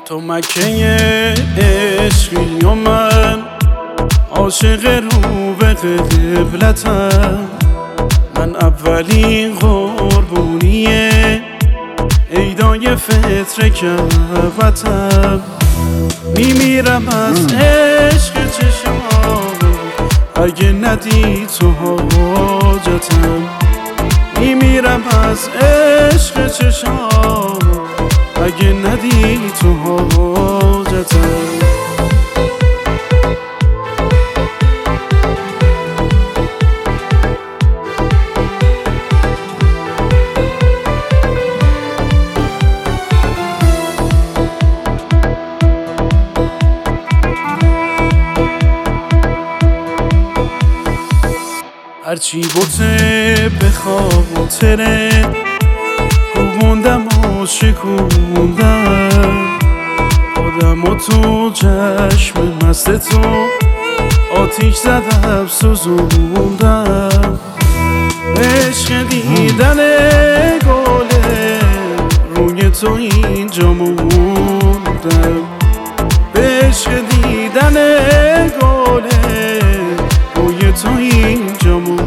تو مکه عشقی و من عاشق رو به قبلتم. من اولین قربونیه عیدای فطر کعبتم. میمیرم از عشق چشام اگه ندی تو حاجتم. میمیرم از عشق چشام اگه ندی تو حاجتم. هرچی بوته به خاطره کوبوندم و شکوندم. آدم و تو چشم مست تو آتیش زدم سوزوندم. عشق دیدن گله روی تو اینجا موندم. به عشق دیدن گله روی تو اینجا موندم.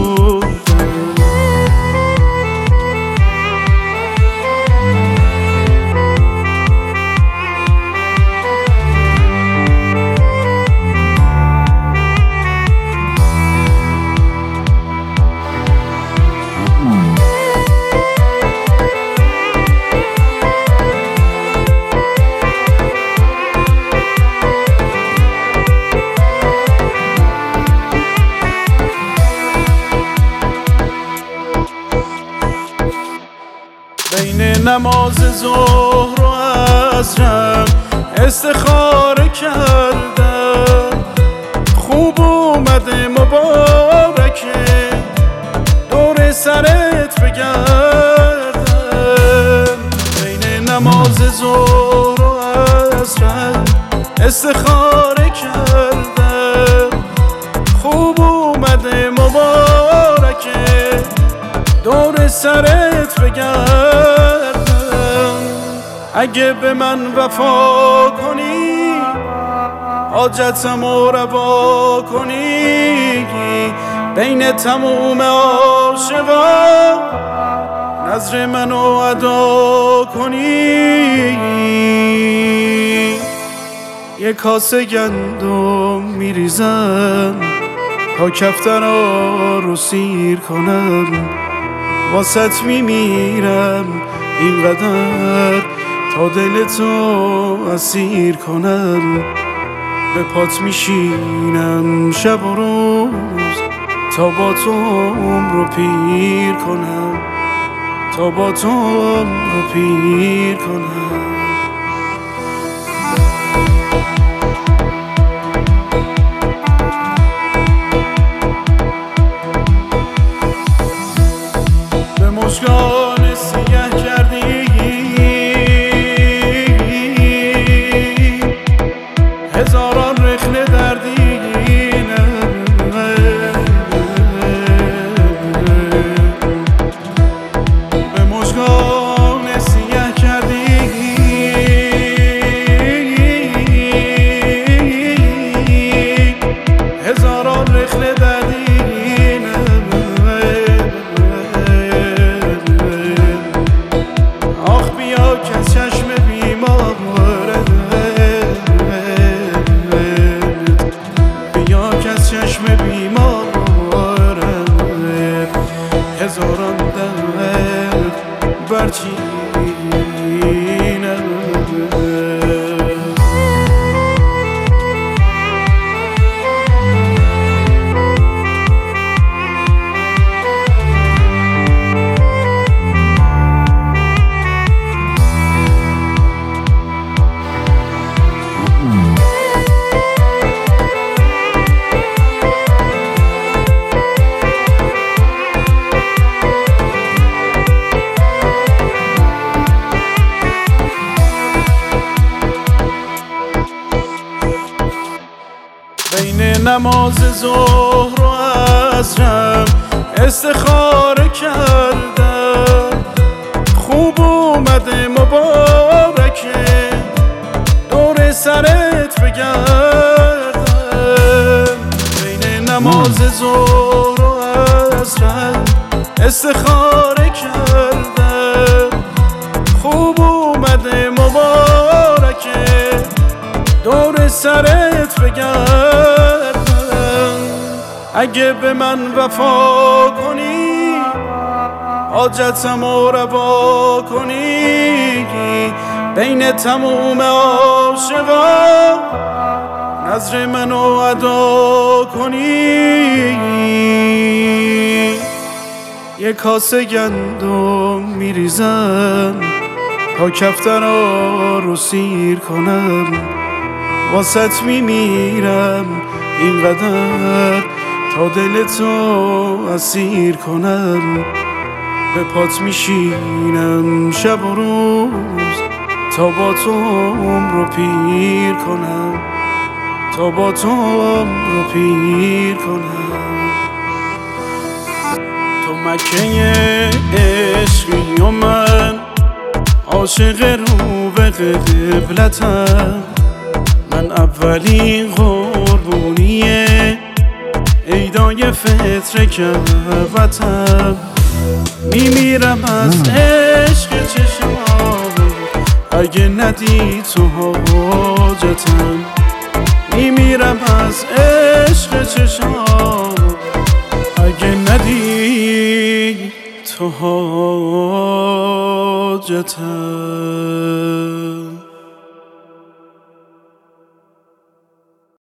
بین نماز ظهر و عصرم استخاره کردم. خوب اومده مبارکه دور سرت بگردم. بین نماز ظهر و عصرم استخاره کردم. خوب اومده مبارکه دور سرت بگردم. اگه به من وفا کنی حاجتمو روا کنی. بین تموم عاشقا نظر منو ادا کنی. یه کاسه گندم میریزم تا کفترا رو سیر کنم. واسط میمیرم اینقدر تا دلتو اسیر کنم. به پات میشینم شب و روز تا با تو عمرو پیر کنم. تا با تو عمرو پیر کنم. مشکان سیاه کردی هزاران رخنه دردینه. به مشکان سیاه کردی هزاران رخنه دردینه. هزاران درد برچینه. بین نماز ظهر و عصرم استخاره کردم. خوب اومده مبارکه استخاره کرده خوب اومده مبارکه دور سرت بگردم اگه به من وفا کنی حاجتمو روا کنی بین تموم عاشقا نظر منو ادا کنی یه کاسه گندم میریزم تا کفترا رو سیر کنم واسط میمیرم اینقدر تا دلتو اسیر کنم به پات میشینم شب و روز تا با تو عمرو پیر کنم تا با تو عمرو پیر کنم تو مکه عشقی و من عاشق رو به قبلتم من اولین قربونیه عیدای فطر کعبتم میمیرم از عشق چشمات اگه ندی تو حاجتم میمیرم از عشق چشمات اگه ندی تو حاجتم